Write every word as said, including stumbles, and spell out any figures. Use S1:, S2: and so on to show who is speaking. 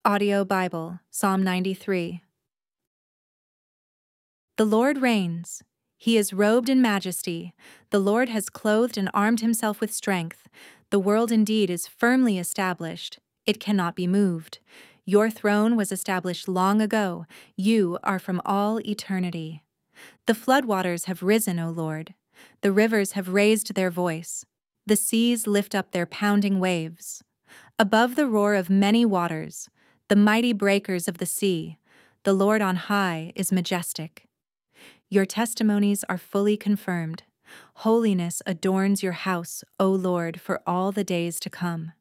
S1: Audio Bible, Psalm ninety-three. The Lord reigns. He is robed in majesty. The Lord has clothed and armed himself with strength. The world indeed is firmly established. It cannot be moved. Your throne was established long ago. You are from all eternity. The floodwaters have risen, O Lord. The rivers have raised their voice. The seas lift up their pounding waves. Above the roar of many waters, the mighty breakers of the sea, the Lord on high is majestic. Your testimonies are fully confirmed. Holiness adorns your house, O Lord, for all the days to come.